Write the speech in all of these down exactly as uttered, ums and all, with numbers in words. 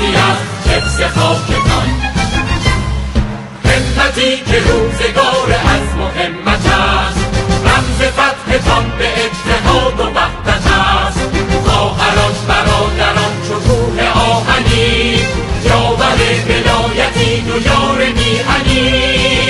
بخشی از حفظ خاکتان. همتی که روزگار از مهمت است، رمز فتحتان به اتحاد و وحدت است. خواهران برادران چو کوه آهنی، جاور ولایتی و یار میهنی.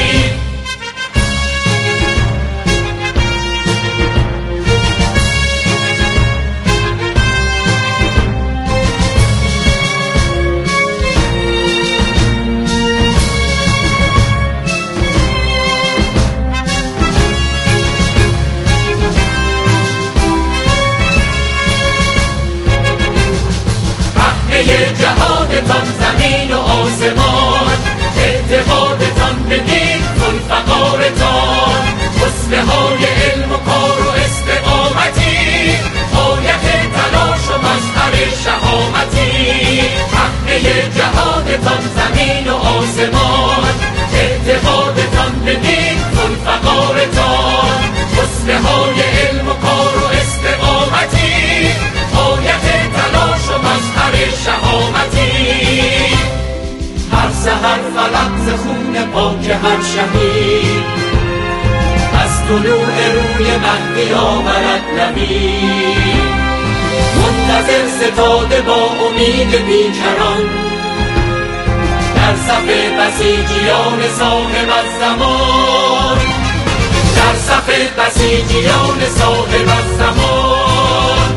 جهادتان زمین و آسمان، اعتقادتان به دین ذوالفقارتان. حسنه های علم و کار و استقامتی، غایت تلاش و مظهر شهامتی. همه جهادتان زمین و آسمان، اعتقادتان به دین ذوالفقارتان. حسنه های علم و کار و استقامتی، غایت تلاش و مظهر شهامتی. هر سحر فلک ز خون پاک هر شهید، از طلوع روی مهدی آورد نوید. منتظر ستاده با امید بیکران، در صف بسیجیان صاحب الزمان. در صف بسیجیان صاحب الزمان.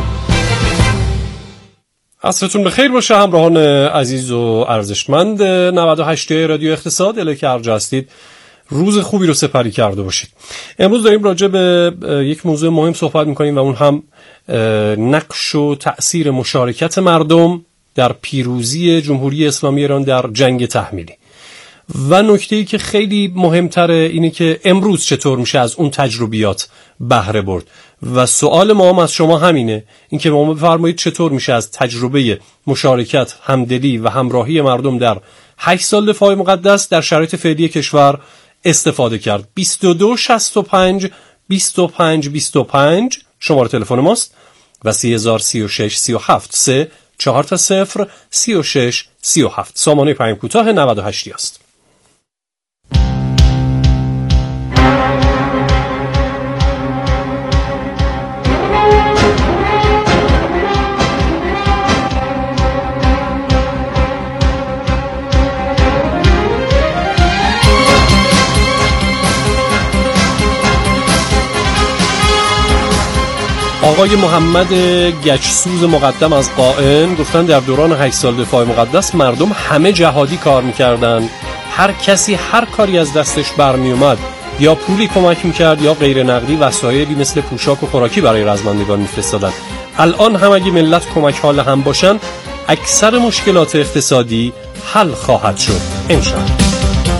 عصرتون بخیر باشه همراهان عزیز و ارزشمند نود و هشت رادیو اقتصاد. اله که هر جا هستید روز خوبی رو سپری کرده باشید. امروز داریم راجع به یک موضوع مهم صحبت میکنیم و اون هم نقش و تأثیر مشارکت مردم در پیروزی جمهوری اسلامی ایران در جنگ تحمیلی. و نکته‌ای که خیلی مهمتره اینه که امروز چطور میشه از اون تجربیات بهره برد. و سوال ما هم از شما همینه، اینکه ما بفرمایید چطور میشه از تجربه مشارکت، همدلی و همراهی مردم در هشت سال دفاع مقدس در شرایط فعلی کشور استفاده کرد. بیست و دو شصت و پنج بیست و پنج بیست و پنج شماره تلفن ماست و سی هزار سی و شش سی و هفت سه چهار تا صفر سی و شش سی و هفت سامانه پیام کوتاه نود و هشت است. آقای محمد گچسوز مقدم از قائم گفتن در دوران هشت سال دفاع مقدس مردم همه جهادی کار میکردن. هر کسی هر کاری از دستش برمی اومد یا پولی کمک میکرد یا غیر نقدی وسایلی مثل پوشاک و خوراکی برای رزمندگان میفرستادن. الان هم اگه ملت کمک حال هم باشن اکثر مشکلات اقتصادی حل خواهد شد انشاءالله.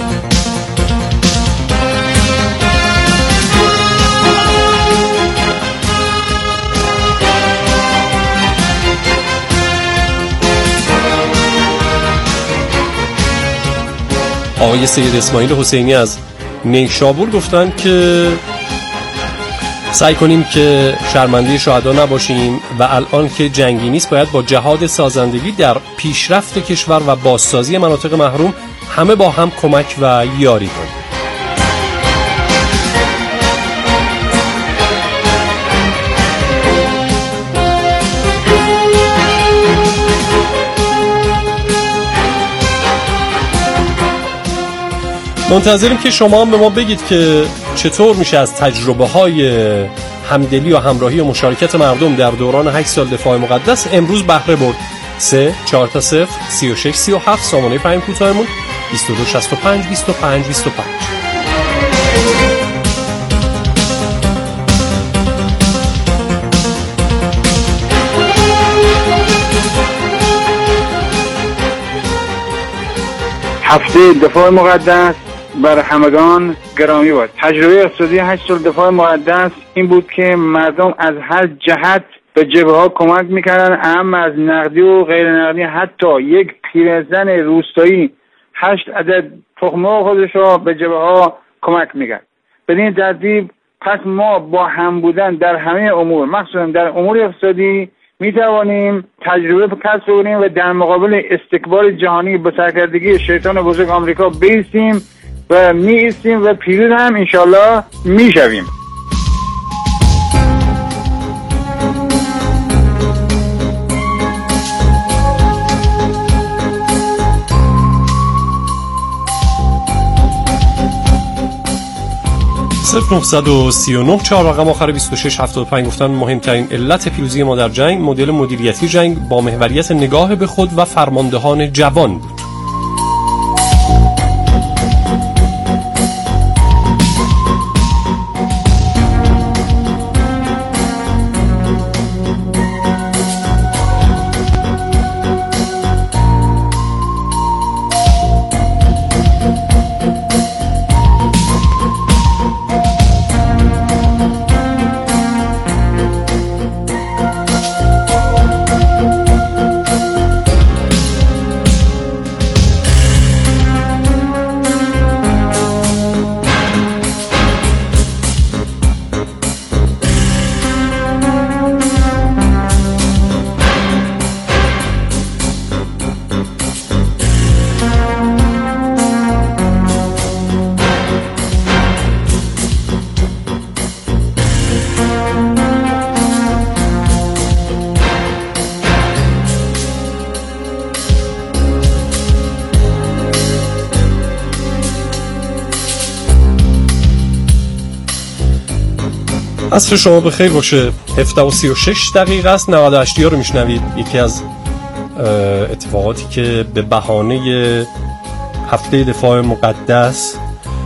آقای سید اسماعیل حسینی از نیشابور گفتن که سعی کنیم که شرمنده شهدا نباشیم و الان که جنگی نیست باید با جهاد سازندگی در پیشرفت کشور و بازسازی مناطق محروم همه با هم کمک و یاری کنیم. منتظریم که شما هم به ما بگید که چطور میشه از تجربه های همدلی و همراهی و مشارکت مردم در دوران هشت سال دفاع مقدس امروز بهره برد. سه چهار تا صفر سی و شش سی و هفت سامانه پیام کوتاهمون بیست و دو شصت و پنج بیست و پنج بیست و پنج. هفته دفاع مقدس بر همگان گرامی باد. تجربه اقتصادی هشت سال دفاع مقدس این بود که مردم از هر جهت به جبهه ها کمک میکردن، اهم از نقدی و غیر نقدی. حتی یک پیرزن روستایی هشت عدد تخمه خودش را به جبهه ها کمک میکرد. بدین ترتیب پس ما با هم بودن در همه امور، مخصوصا در امور اقتصادی، می توانیم تجربه کسب کنیم و در مقابل استکبار جهانی با سرکردگی شیطان بزرگ آمریکا بایستیم و می ایستیم و پیروز هم انشالله می شویم. صفر نه سه نه چهار رقم آخر بیست و شش هفتاد و پنج گفتن مهمترین علت پیروزی ما در جنگ مدل مدیریتی جنگ با محوریت نگاه به خود و فرماندهان جوان بود. عصر شما بخیر باشه. هفده و سی و شش دقیقه است. نود و هشت رو میشنوید. یکی از اتفاقاتی که به بهانه هفته دفاع مقدس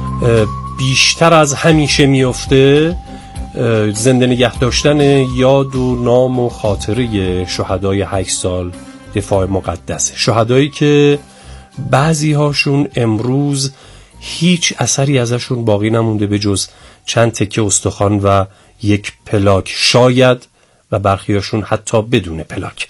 بیشتر از همیشه میفته زنده نگه داشتن یاد و نام و خاطره شهدای هشت سال دفاع مقدس، شهدایی که بعضی هاشون امروز هیچ اثری ازشون باقی نمونده به جز چند تکه استخوان و یک پلاک، شاید و برخیاشون حتی بدون پلاک.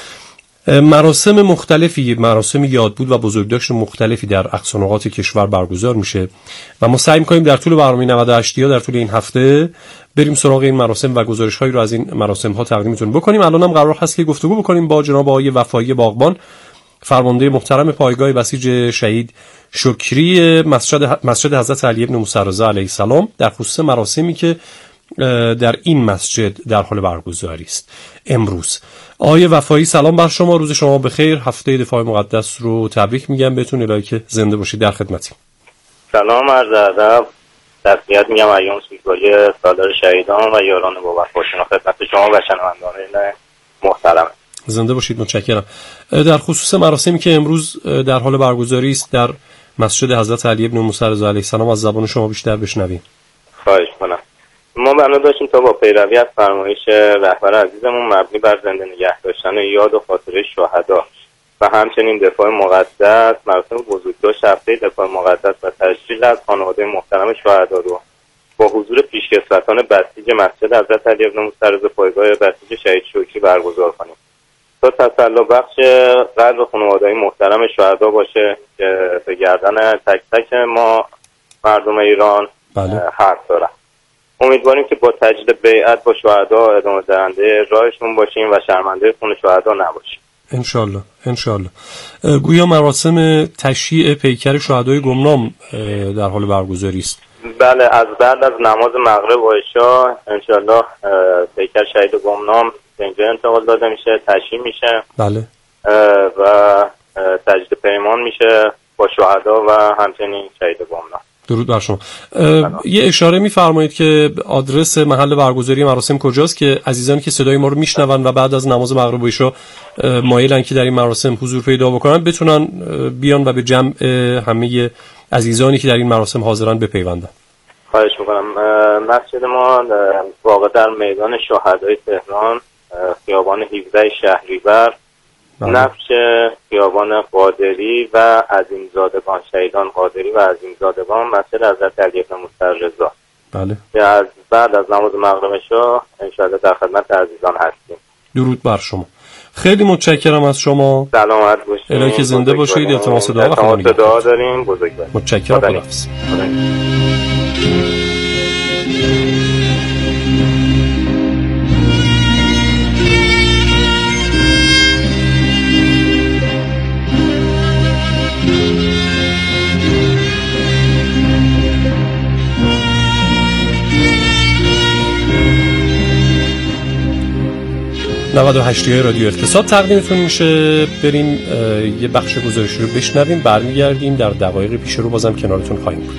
مراسم مختلفی، مراسم یادبود و بزرگداشت مختلفی در اقصا نقاط کشور برگزار میشه و ما سعی می‌کنیم در طول برنامه نود و هشت در طول این هفته بریم سراغ این مراسم و گزارش‌هایی رو از این مراسم‌ها تقدیمتون بکنیم. الان هم قرار هست که گفتگو بکنیم با جناب آقای وفایی باغبان، فرمانده محترم پایگاه بسیج شهید شکری مسجد مسجد حضرت علی بن موسی رضا علیه السلام در خصوص مراسمی که در این مسجد در حال برگزاری است امروز. آقای وفایی سلام بر شما، روز شما بخیر، هفته دفاع مقدس رو تبریک میگم بهتون، الهی که زنده باشید، در خدمتیم. سلام عرض ادب، تسلیت میگم ایام سوگواری سالار شهیدان و یاران با وفاشون خدمت شما و شنوندگان محترم. زنده باشید، متشکرم. در خصوص مراسمی که امروز در حال برگزاری است در مسجد حضرت علی بن موسی رضا علیه السلام از زبان شما بیشتر بشنویم. خواهش کنم. ما بنا داشتیم تا با پیروی از فرمایش رهبر عزیزمون مبنی بر زنده نگه داشتن یاد و خاطره شهدا و همچنین دفاع مقدس، مراسم بزرگداشت هفته دفاع مقدس و تشکیل از خانواده محترم شهدا رو با حضور پیشکسوتان بسیج مسجد حضرت علی بن موسی رضا پایگاه بسیج شهید شکری برگزار کنیم تا تسلی بخش قلب خانواده محترم شهدا باشه که به گردن تک تک ما مردم ایران بله. حرف دارن. امیدواریم که با تجدید بیعت با شهدا ادامه دهنده راهشون باشیم و شرمنده خون شهدا نباشیم انشالله انشالله. گویا مراسم تشییع پیکر شهدای گمنام در حال برگزاری است. بله، از بعد از نماز مغرب و عشا انشالله پیکر شهید گمنام به اینجا انتقال داده میشه، تشییع میشه بله و تجدید پیمان میشه با شهدا و همچنین شهید گمنام. درود بر شما. یه اشاره می‌فرمایید که آدرس محل برگزاری مراسم کجاست که عزیزانی که صدای ما رو میشنون و بعد از نماز مغرب و عشا مایلن که در این مراسم حضور پیدا بکنن بتونن بیان و به جمع همه عزیزانی که در این مراسم حاضرن بپیوندن. خواهش می‌کنم. مسجد ما واقع در میدان شهدای تهران، خیابان هفده شهریور، نفش خیابان قادری و عظیمزادگان، شهیدان قادری و عظیمزادگان، مسجد حضرت علی بن موسی رضا. بله. که از بعد از نماز مغرب شاه انشاءالله در خدمت عزیزان هستیم. درود بر شما. خیلی متشکرم از شما. سلامت باشید. الهی که زنده باشید. التماس دعا و خدا دعا داریم. بزرگوار. متشکرم. خداحافظ. نود و هشت رادیو اقتصاد تقدیمتون میشه. بریم یه بخش گزارش رو بشنویم، برمیگردیم در دقایق پیش رو بازم کنارتون خواهیم بود.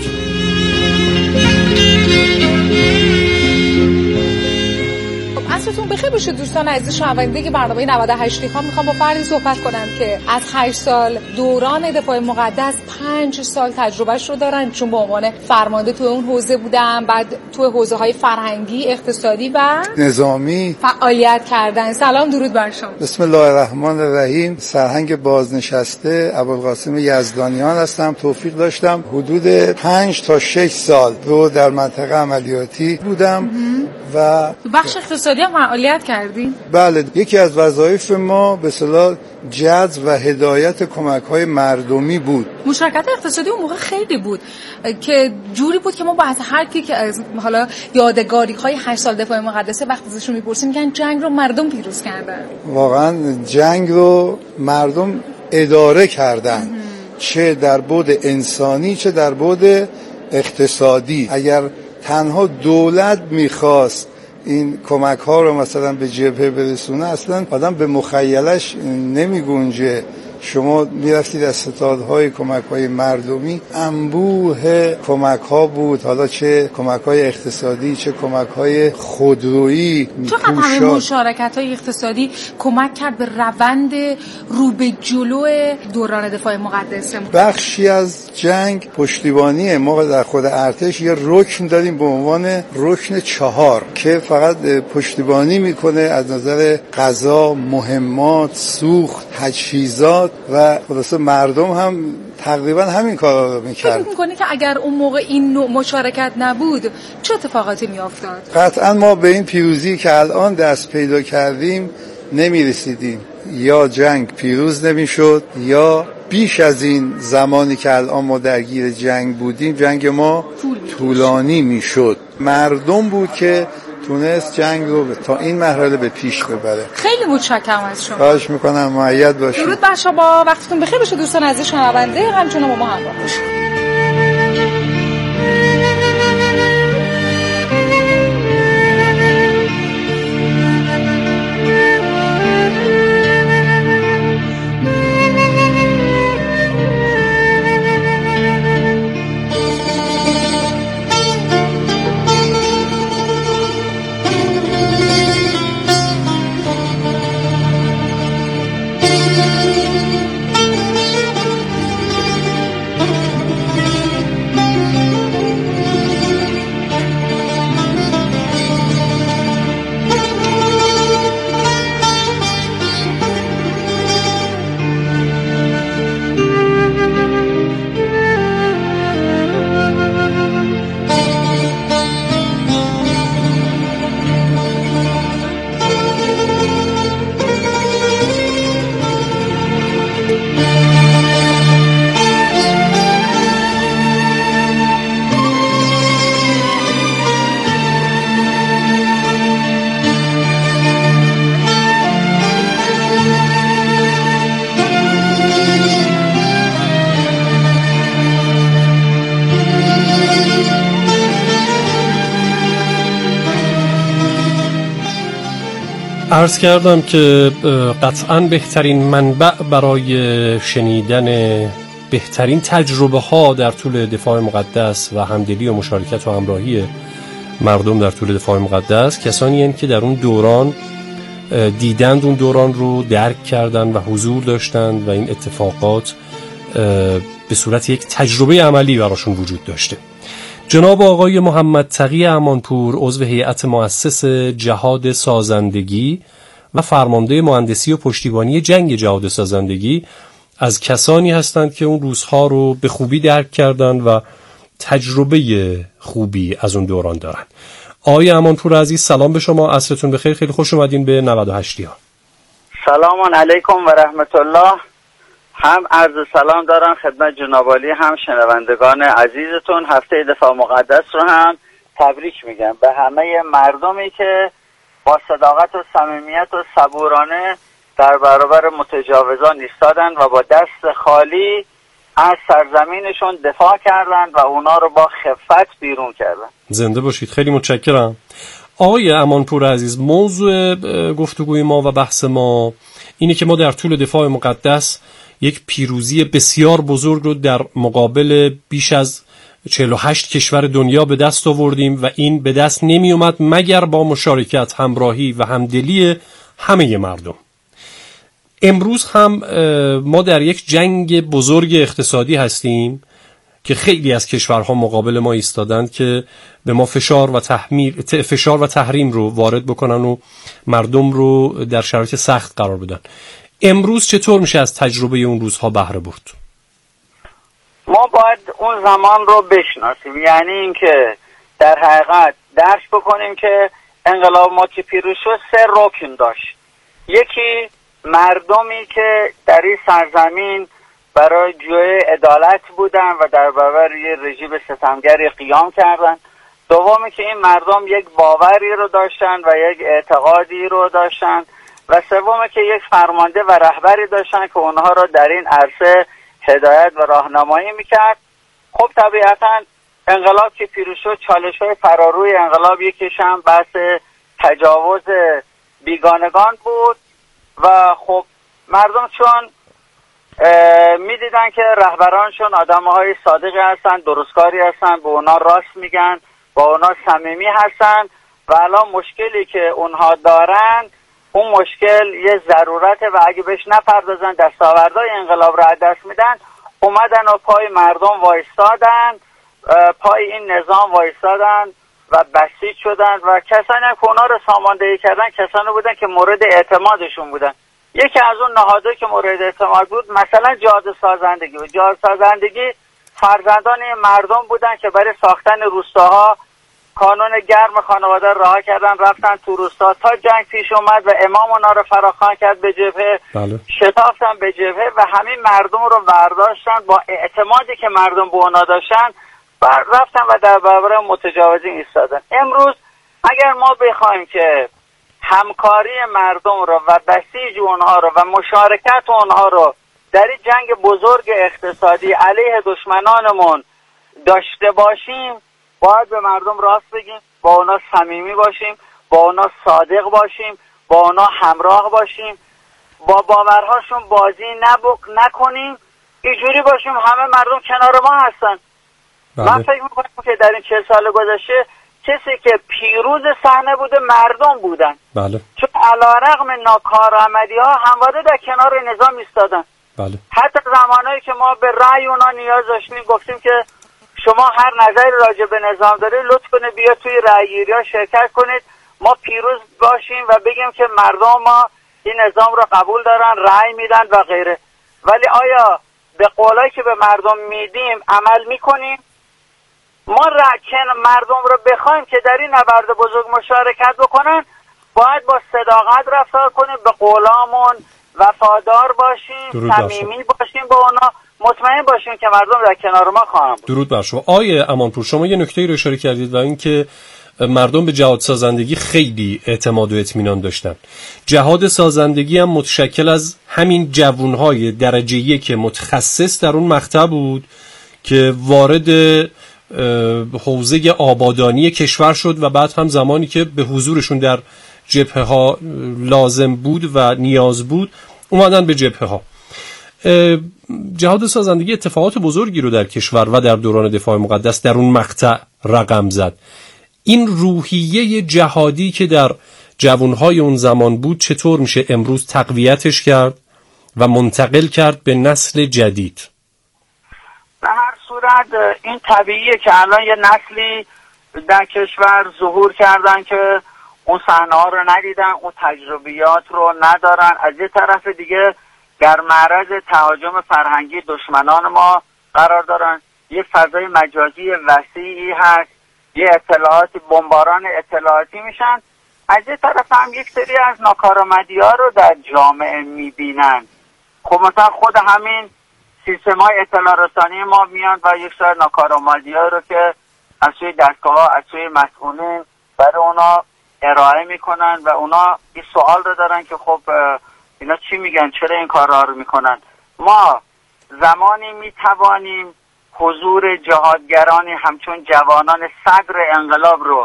عصرتون بخیر باشه دوستان عزیز شنونده برنامه نود و هشت دقیقه. میخوام با فردی صحبت کنم که از هشت سال دوران دفاع مقدس پنج سال تجربهش رو دارن، چون به عنوان فرمانده تو اون حوزه بودن، بعد تو حوزه های فرهنگی، اقتصادی و نظامی فعالیت کردن. سلام، درود بر شما. بسم الله الرحمن الرحیم. سرهنگ بازنشسته ابوالقاسم یزدانیان هستم. توفیق داشتم حدود پنج تا شش سال رو در منطقه عملیاتی بودم و بخش اقتصادی هم فعالیت کردین؟ بله، یکی از وظایف ما به اصطلاح جذب و هدایت کمک‌های مردمی بود. مشارکت اقتصادی اون موقع خیلی بود که جوری بود که ما با هر کی که از حالا یادگاری‌های هشت سال دفاع مقدسه وقتی ازشون می‌پرسیم میگن جنگ رو مردم پیروز کردن. واقعا جنگ رو مردم اداره کردن، چه در بعد انسانی چه در بعد اقتصادی. اگر تنها دولت می‌خواست این کمک ها رو مثلا به جبهه برسونه، اصلا آدم به مخیلش نمی گنجه. شما میرفتید از ستادهای کمک های مردمی، انبوه کمک ها بود، حالا چه کمک های اقتصادی چه کمک های خودرویی. چقدر همه مشارکت های اقتصادی کمک کرد به روند رو به جلو دوران دفاع مقدس؟ بخشی از جنگ پشتیبانیه. ما در خود ارتش یه رکن داریم به عنوان رکن چهار که فقط پشتیبانی میکنه از نظر غذا، مهمات، سوخت، تجهیزات و خلاصه مردم هم تقریبا همین کارا رو میکرد. فکر میکنی که اگر اون موقع این نوع مشارکت نبود چه اتفاقاتی میافتاد؟ قطعا ما به این پیروزی که الان دست پیدا کردیم نمیرسیدیم. یا جنگ پیروز نمیشد یا بیش از این زمانی که الان ما درگیر جنگ بودیم جنگ ما طولانی میشد. مردم بود که تونست جنگ رو تا این مرحله به پیش ببره. خیلی متشکرم از شما. خواهش میکنم مؤید باشید. درود بر شما، وقتتون بخیر باشه دوستان عزیز شنونده، همچنان با ما همراه باشید. عرض کردم که قطعاً بهترین منبع برای شنیدن بهترین تجربه ها در طول دفاع مقدس و همدلی و مشارکت و همراهی مردم در طول دفاع مقدس کسانی هستند که در اون دوران دیدند، اون دوران رو درک کردند و حضور داشتند و این اتفاقات به صورت یک تجربه عملی براشون وجود داشته. جناب آقای محمد تقی امانپور، عضو هیئت مؤسس جهاد سازندگی و فرمانده مهندسی و پشتیبانی جنگ جهاد سازندگی، از کسانی هستند که اون روزها رو به خوبی درک کردند و تجربه خوبی از اون دوران دارن. آقای امانپور عزیز، سلام به شما، عصرتون بخیر، خیلی خوش اومدین به نود و هشت ها. سلام علیکم و رحمت الله. هم عرض سلام دارم خدمت جناب عالی، هم شنوندگان عزیزتون. هفته دفاع مقدس رو هم تبریک میگم به همه مردمی که با صداقت و صمیمیت و صبورانه در برابر متجاوزان ایستادن و با دست خالی از سرزمینشون دفاع کردند و اونا رو با خفت بیرون کردن. زنده باشید، خیلی متشکرم. آقای امانپور عزیز، موضوع گفتگوی ما و بحث ما اینه که ما در طول دفاع مقدس یک پیروزی بسیار بزرگ رو در مقابل بیش از چهل و هشت کشور دنیا به دست آوردیم و این به دست نمی اومد مگر با مشارکت، همراهی و همدلی همه مردم. امروز هم ما در یک جنگ بزرگ اقتصادی هستیم که خیلی از کشورها مقابل ما ایستادند که به ما فشار و تحمیل فشار و تحریم رو وارد بکنن و مردم رو در شرایط سخت قرار بدن. امروز چطور میشه از تجربه اون روزها بهره برد؟ ما باید اون زمان رو بشناسیم، یعنی اینکه در حقیقت درک بکنیم که انقلاب ما که پیروز شد سه رکن داشت. یکی مردمی که در این سرزمین برای جوی عدالت بودن و در برابر یه رژیم ستمگری قیام کردن. دومی که این مردم یک باوری رو داشتن و یک اعتقادی رو داشتن و سومی که یک فرمانده و رهبری داشتن که اونها رو در این عرصه هدایت و راهنمایی میکرد. خب طبیعتا انقلاب که پیروز شد چالش‌های فراروی انقلاب یکیش هم بحث تجاوز بیگانگان بود و خب مردم چون میدیدن که رهبرانشون آدم‌های صادقی هستن، درستکاری هستن، به اونا راست میگن، با اونا صمیمی هستن و الان مشکلی که اونها دارن اون مشکل یه ضرورته و اگه بهش نپردازن دستاوردهای انقلاب را از دست میدن. اومدن و پای مردم وایستادن، پای این نظام وایستادن و بسیج شدن و کسانی هم که اونا رو ساماندهی کردن کسانی بودن که مورد اعتمادشون بودن. یکی از اون نهادهایی که مورد اعتماد بود مثلا جاده سازندگی و جاده سازندگی فرزندان مردم بودن که برای ساختن روستاها کانون گرم خانواده رها کردن، رفتن تو روستا تا جنگ پیش اومد و امام اونا رو فراخوان کرد به جبهه. بله. شتافتن به جبهه و همین مردم رو برداشتن با اعتمادی که مردم به اونا داشتن و رفتن و در برابر متجاوزین ایستادن. امروز اگر ما بخوایم که همکاری مردم رو و بسیج اونها رو و مشارکت اونها رو در این جنگ بزرگ اقتصادی علیه دشمنانمون داشته باشیم، باید به مردم راست بگیم، با اونا صمیمی باشیم، با اونا صادق باشیم، با اونا همراه باشیم، با باورهاشون بازی نبک نکنیم، اینجوری باشیم همه مردم کنار ما هستن. بله. من فکر میکنم که در این چه سال گذشته کسی که پیروز صحنه بوده مردم بودن. بله. چون علیرغم ناکارآمدی ها همواره در کنار نظام ایستادن. بله. حتی زمانهایی که ما به رأی اونا نیاز داشتیم گفتیم که شما هر نظری راجع به نظام دارید لطف کنید بیا توی رأیگیری ها شرکت کنید، ما پیروز باشیم و بگیم که مردم ما این نظام رو قبول دارن، رأی میدن و غیره. ولی آیا به قولایی که به مردم میدیم عمل میکنیم؟ ما رکن مردم رو بخوایم که در این نبرد بزرگ مشارکت بکنن باید با صداقت رفتار کنیم، به قولامون وفادار باشیم، صمیمی باشیم با اونا، مطمئن باشیم که مردم در کنار ما خواهند بود. درود بر شما. آیه امانپور، شما یه نکته‌ای رو اشاره کردید و این که مردم به جهاد سازندگی خیلی اعتماد و اطمینان داشتن. جهاد سازندگی هم متشکل از همین جوانهای درجه یک متخصص در اون مقطع بود که وارد حوزه آبادانی کشور شد و بعد هم زمانی که به حضورشون در جبهه ها لازم بود و نیاز بود اومدن به جبهه ها. جهاد سازندگی اتفاقات بزرگی رو در کشور و در دوران دفاع مقدس در اون مقطع رقم زد. این روحیه جهادی که در جوانهای اون زمان بود چطور میشه امروز تقویتش کرد و منتقل کرد به نسل جدید؟ به هر صورت این طبیعیه که الان یه نسلی در کشور ظهور کردن که اون صحنه ها رو ندیدن، اون تجربیات رو ندارن. از یه طرف دیگه در معرض تهاجم فرهنگی دشمنان ما قرار دارن. یه فضای مجازی وسیعی هست، یه اطلاعات بمباران اطلاعاتی میشن. از یه طرف هم یک سری از ناکارآمدی ها رو در جامعه میبینن. خب مثلا خود همین سیستم های اطلاع رسانی ما میان و یک سری ناکارآمدی ها رو که از سوی دستگاه ها از سوی مسئولین برای اونا ارائه میکنن و اونا این سوال رو دارن که خب اینا چی میگن، چرا این کارها رو میکنن. ما زمانی میتوانیم حضور جهادگرانی همچون جوانان صدر انقلاب رو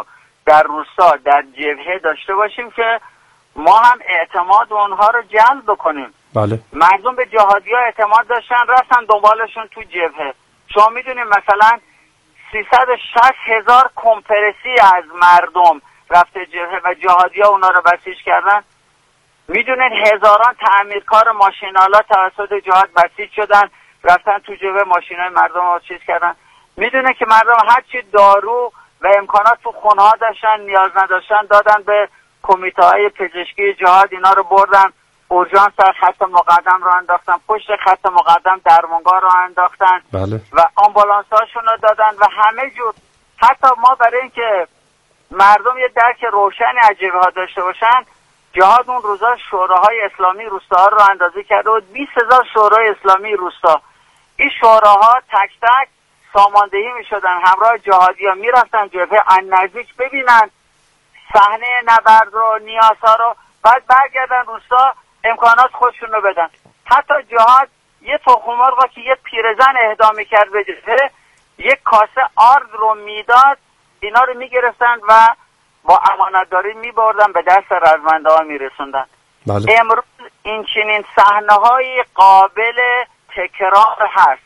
در روستا در جبهه داشته باشیم که ما هم اعتماد اونها رو جلب بکنیم. بله. مردم به جهادی‌ها اعتماد داشتن، رفتن دنبالشون تو جبهه. شما میدونید مثلا سیصد و شصت هزار کمپرسی از مردم رفته جبهه و جهادی‌ها اونا رو بسیج کردن. میدونید هزاران تعمیرکار ماشین‌آلات توسط جهاد بسیج شدن، رفتن تو جبهه ماشینای مردم رو چیز کردن. میدونه که مردم هرچی دارو و امکانات تو خونه‌ها داشتن نیاز نداشتن دادن به کمیته‌های پزشکی جهاد، اینا رو بردن اورژانس خط مقدم رو انداختن، پشت خط مقدم درمانگاه رو انداختن. بله. و آمبولانس‌هاشون رو دادن و همه جور. حتی ما برای اینکه مردم یه درک روشنی از جبهه‌ها داشته باشن، جهاد اون روزا شوراهای اسلامی روستاها رو اندازه کرده و بیست هزار شورای اسلامی روستا. این شوراها تک تک ساماندهی می شدن، همراه جهادی ها می رفتن جبهه از نزدیک ببینن صحنه نبرد رو، نیازها رو، بعد برگردن روستا امکانات خودشون رو بدن. حتی جهاد یه تخم مرغ که یه پیرزن اهدا میکرد به جبهه یک کاسه آرد رو میداد، اینا رو میگرفتن و با امانتداری میبردن به دست رزمنده ها میرسوندن. بله. امروز این چنین صحنه های قابل تکرار هست.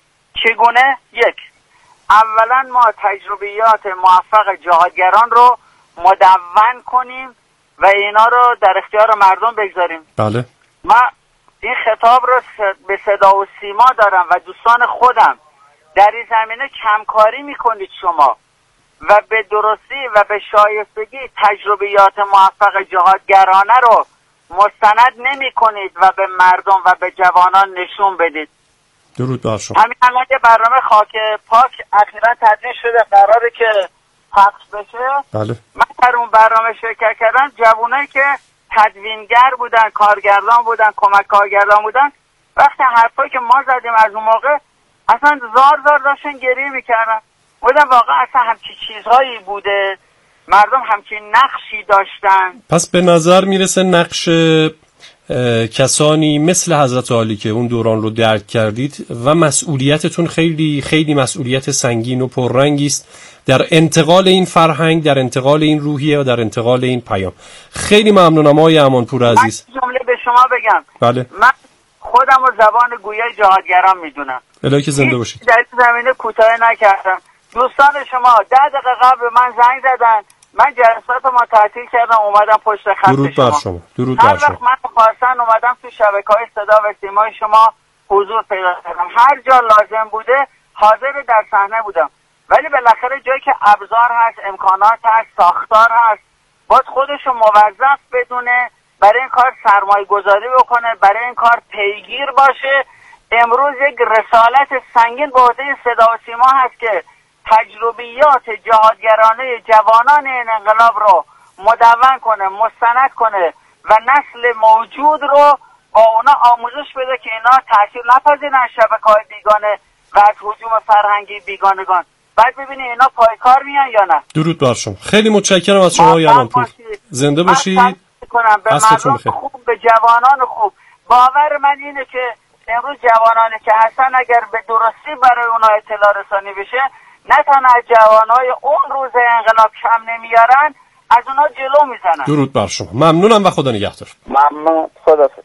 چگونه؟ یک، اولا ما تجربیات موفق جهادگران رو مدون کنیم و اینا رو در اختیار مردم بگذاریم. بله. ما این خطاب رو به صدا و سیما دارم و دوستان خودم، در این زمینه کمکاری میکنید شما و به درستی و به شایستگی تجربیات موفق جهادگرانه رو مستند نمی کنید و به مردم و به جوانان نشون بدید. درود بر شما. همین الان یه برنامه خاک پاک اخیراً تدریس شده، قراره که پخش بشه. بله. من در اون برنامه شرکت کردم، جوانایی که تدوینگر بودن، کارگردان بودن، کمک کارگردان بودن، وقتی حرفایی که ما زدیم از اون موقع اصلا زار زار داشتن گریه میکردن. بودن واقعا اصلا همچین چیزهایی بوده، مردم همچین نقشی داشتن. پس به نظر میرسه نقش کسانی مثل حضرت علی که اون دوران رو درک کردید و مسئولیتتون خیلی خیلی مسئولیت سنگین و پررنگی است در انتقال این فرهنگ، در انتقال این روحیه و در انتقال این پیام. خیلی ممنونم آقای امانپور عزیز. من جمله به شما بگم. بله. من خودم رو زبان گویای جهادگران میدونم. الهی که زنده باشید. در این زمینه کوتاه نکردم. دوستان شما ده دقیقه قبل من زنگ زدن، من جلسات ما تعطیل کردم، اومدم پشت خط درود شما. بر شما. درود هر بر شما. وقت من خواستن اومدم تو شبکه‌های صدا و سیمای شما حضور پیدا کردم، هر جا لازم بوده حاضر در صحنه بودم. ولی بالاخره جایی که ابزار هست، امکانات هست، ساختار هست، باید خودشو موظف بدونه برای این کار سرمایه گذاری بکنه، برای این کار پیگیر باشه. امروز یک رسالت سنگین به عهده صدا و سیما هست که تجربیات جهادگرانه جوانان این انقلاب رو مدون کنه، مستند کنه و نسل موجود رو با اونا آموزش بده که اینا تاثیر نپذیرن شبکه‌های بیگانه و از هجوم فرهنگی بیگانگان. بعد ببینید اینا پایکار میان یا نه. درود بر شما. خیلی متشکرم از شما آقای امانپور. زنده باشید. کنم به مردم خوب، به جوانان خوب. باور من اینه که امروز جوانانی که هستن اگر به درستی برای اونا اطلاع رسانی بشه، نه تنها از جوانای اون روز انقلاب کم نمیارن، از اونا جلو میزنن. درود بر شما. ممنونم و خدا نگهدار. ممنون. خداحافظ.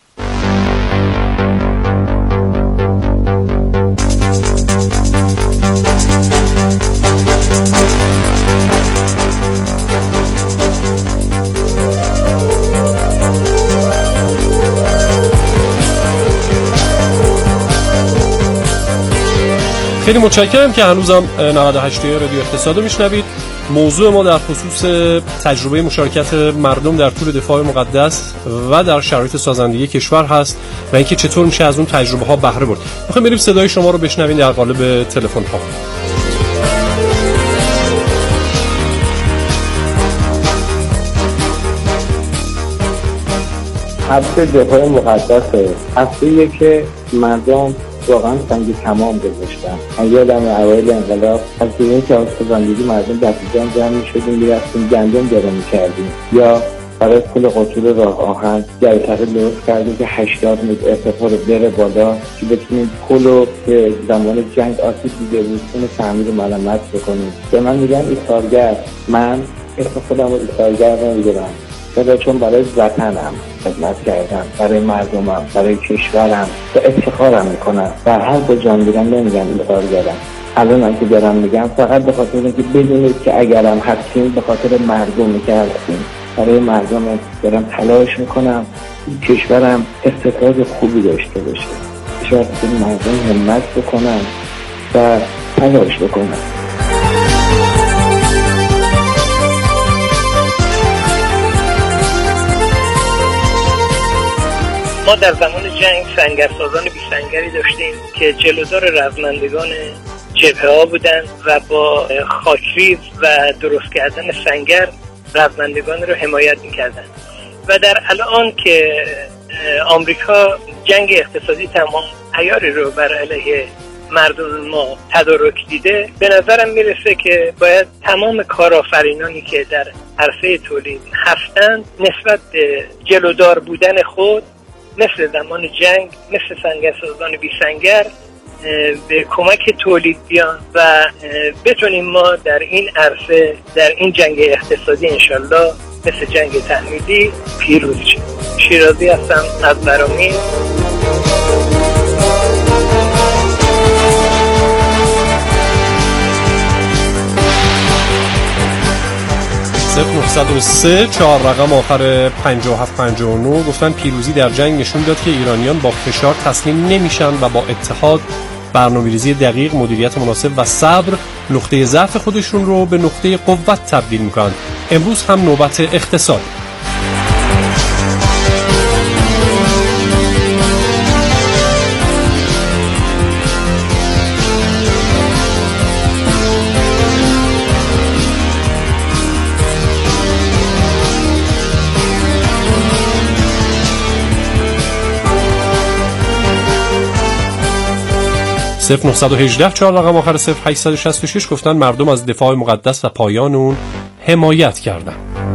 خیلی متشکرم که هنوزم نود و هشت رادیو اقتصاد رو میشنوید. موضوع ما در خصوص تجربه مشارکت مردم در طول دفاع مقدس و در شرایط سازندگی کشور هست و اینکه چطور میشه از اون تجربه ها بهره برد. میخوایم بریم صدای شما رو بشنویم در قالب تلفن ها. هفته دفاع مقدسه، هفته که مردم واقعا سنگ تمام گذاشتن. یادم اوایل انقلاب از دوران که آسفه زندگی مردم دست جمع جمع می شدیم، می رفتیم گندم داره می کردیم یا برای پل قطور راه آهن جریتره درست کرده که هشتاد متر ارتفاع رو بره بالا که بتونیم پل رو که زمان جنگ آسیب دیده بود اون تعمیر و مرمت بکنیم. به من میگن ایثارگر، من اسم خودم رو ایثارگر نمیدونم، چرا؟ چون برای وطنم خدمت کردم، برای مردمم، برای کشورم و افتخارم میکنم و هر کجا جان میدم نمیگم ایثارگرم. الان هم که دارم میگم فقط به خاطر اینکه بدونید که اگرم هستیم به خاطر مردم که هستیم، برای مردم دارم تلاش میکنم کشورم استقرار خوبی داشته باشه، کشور که مردم همت بکنم و تلاش بکنم. ما در زمان جنگ سنگرسازان بی سنگری داشتیم که جلودار رزمندگان جبهه ها بودن و با خاکریز و درست کردن سنگر رزمندگان رو حمایت میکردن. و در الان که آمریکا جنگ اقتصادی تمام عیاری رو بر علیه مردم ما تدارک دیده، به نظرم میرسه که باید تمام کارآفرینانی که در عرصه تولید هستند نسبت به جلودار بودن خود مثل زمان جنگ، مثل سنگرسازان بی سنگر به کمک تولید بیان و بتونیم ما در این عرصه، در این جنگ اقتصادی انشالله مثل جنگ تحمیلی پیروز شیم. شیرازی هستم از برامین. صفر نه صفر سه چهار رقم آخر پنجاه و هفت پنجاه و نه گفتن پیروزی در جنگ نشون داد که ایرانیان با فشار تسلیم نمیشن و با اتحاد، برنامه‌ریزی دقیق، مدیریت مناسب و صبر نقطه ضعف خودشون رو به نقطه قوت تبدیل میکنن. امروز هم نوبت اقتصاد. صفر نه یک هشت چهار رقم آخر صفر هشت شش شش گفتن مردم از دفاع مقدس و پایان اون حمایت کردن.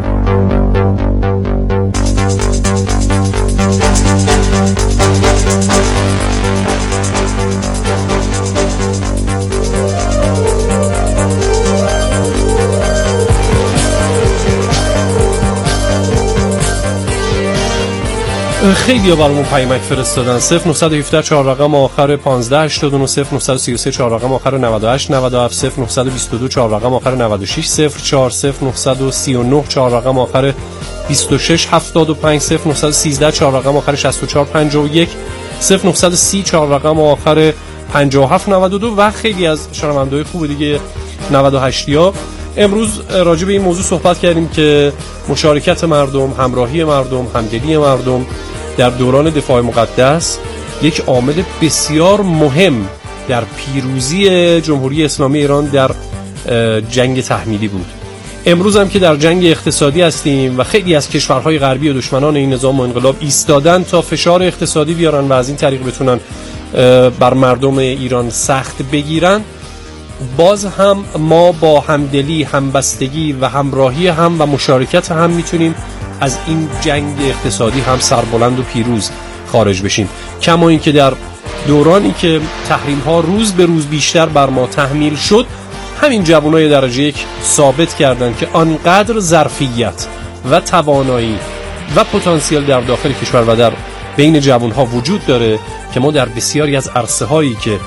خیلی ها برامون پیامک فرستادن. صفر نه یک هفت چهار رقم آخر پانزده هشتاد و نه، صفر نه سه سه چهار رقم آخر نود و هشت نود و هفت، صفر نه دو دو چهار رقم آخر نود و شش صفر چهار، صفر نه سه نه چهار رقم آخر بیست و شش هفتاد و پنج، صفر نه یک سه چهار رقم آخر شصت و چهار پنجاه و یک، صفر نه سی چهار رقم آخر پنجاه و هفت نود و دو و خیلی از شنونده‌های خوب دیگه نود و هشت ها. امروز راجع به این موضوع صحبت کردیم که مشارکت مردم، همراهی مردم، همدلی مردم در دوران دفاع مقدس یک عامل بسیار مهم در پیروزی جمهوری اسلامی ایران در جنگ تحمیلی بود. امروز هم که در جنگ اقتصادی هستیم و خیلی از کشورهای غربی و دشمنان این نظام و انقلاب ایستادن تا فشار اقتصادی بیارن و از این طریق بتونن بر مردم ایران سخت بگیرن، باز هم ما با همدلی، همبستگی و همراهی هم و مشارکت هم میتونیم از این جنگ اقتصادی هم سربلند و پیروز خارج بشیم. کما این که در دورانی که تحریم ها روز به روز بیشتر بر ما تحمیل شد، همین جوانای درجه یک ثابت کردن که آنقدر ظرفیت و توانایی و پتانسیل در داخل کشور و در بین جوان ها وجود داره که ما در بسیاری از عرصه هایی که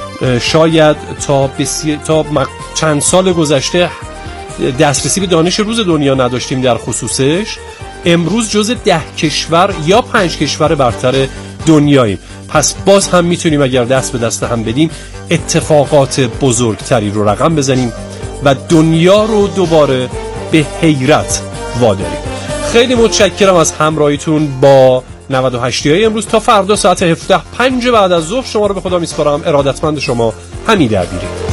شاید تا, بسی... تا چند سال گذشته دسترسی به دانش روز دنیا نداشتیم در خصوصش، امروز جز ده کشور یا پنج کشور برتر دنیاییم. پس باز هم میتونیم اگر دست به دست هم بدیم اتفاقات بزرگتری رو رقم بزنیم و دنیا رو دوباره به حیرت واداریم. خیلی متشکرم از همراهیتون با نود و هشت های امروز. تا فردا ساعت هفده پنج بعد از ظهر شما رو به خدا میسپارم. ارادتمند شما، حمید عبیری.